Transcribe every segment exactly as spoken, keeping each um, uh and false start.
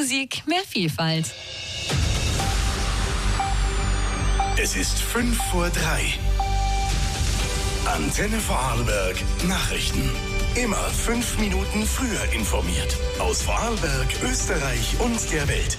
Musik, mehr Vielfalt. Es ist fünf vor drei. Antenne Vorarlberg Nachrichten. Immer fünf Minuten früher informiert. Aus Vorarlberg, Österreich und der Welt.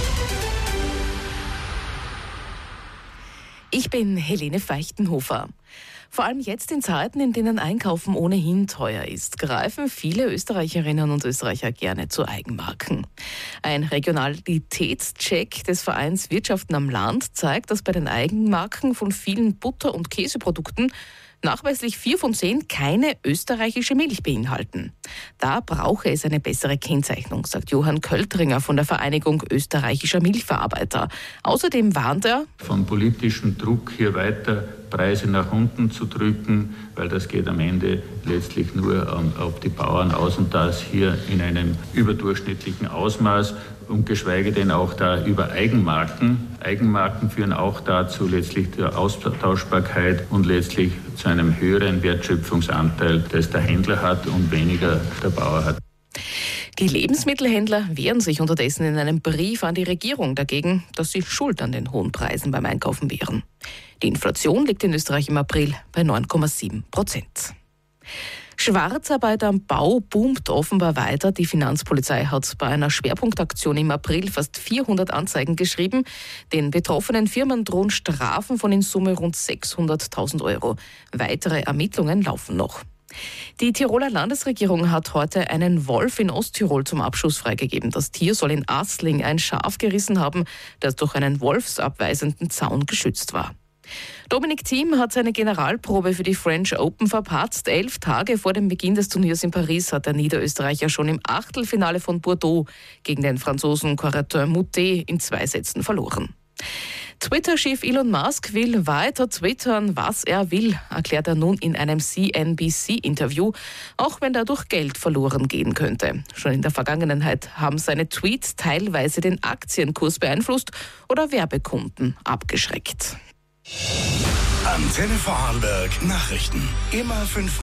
Ich bin Helene Feichtenhofer. Vor allem jetzt in Zeiten, in denen Einkaufen ohnehin teuer ist, greifen viele Österreicherinnen und Österreicher gerne zu Eigenmarken. Ein Regionalitätscheck des Vereins Wirtschaften am Land zeigt, dass bei den Eigenmarken von vielen Butter- und Käseprodukten nachweislich vier von zehn keine österreichische Milch beinhalten. Da brauche es eine bessere Kennzeichnung, sagt Johann Költringer von der Vereinigung österreichischer Milchverarbeiter. Außerdem warnt er, von politischem Druck hier weiter Preise nach unten zu drücken, weil das geht am Ende letztlich nur um, auf die Bauern aus und das hier in einem überdurchschnittlichen Ausmaß und geschweige denn auch da über Eigenmarken. Eigenmarken führen auch dazu letztlich der Austauschbarkeit und letztlich zu einem höheren Wertschöpfungsanteil, das der Händler hat und weniger der Bauer hat. Die Lebensmittelhändler wehren sich unterdessen in einem Brief an die Regierung dagegen, dass sie schuld an den hohen Preisen beim Einkaufen wären. Die Inflation liegt in Österreich im April bei neun Komma sieben Prozent. Schwarzarbeit am Bau boomt offenbar weiter. Die Finanzpolizei hat bei einer Schwerpunktaktion im April fast vierhundert Anzeigen geschrieben. Den betroffenen Firmen drohen Strafen von in Summe rund sechshunderttausend Euro. Weitere Ermittlungen laufen noch. Die Tiroler Landesregierung hat heute einen Wolf in Osttirol zum Abschuss freigegeben. Das Tier soll in Asling ein Schaf gerissen haben, das durch einen wolfsabweisenden Zaun geschützt war. Dominic Thiem hat seine Generalprobe für die French Open verpatzt. Elf Tage vor dem Beginn des Turniers in Paris hat der Niederösterreicher schon im Achtelfinale von Bordeaux gegen den Franzosen Corentin Moutet in zwei Sätzen verloren. Twitter-Chef Elon Musk will weiter twittern, was er will, erklärt er nun in einem C N B C-Interview, auch wenn dadurch Geld verloren gehen könnte. Schon in der Vergangenheit haben seine Tweets teilweise den Aktienkurs beeinflusst oder Werbekunden abgeschreckt. Antenne Vorarlberg Nachrichten. Immer fünf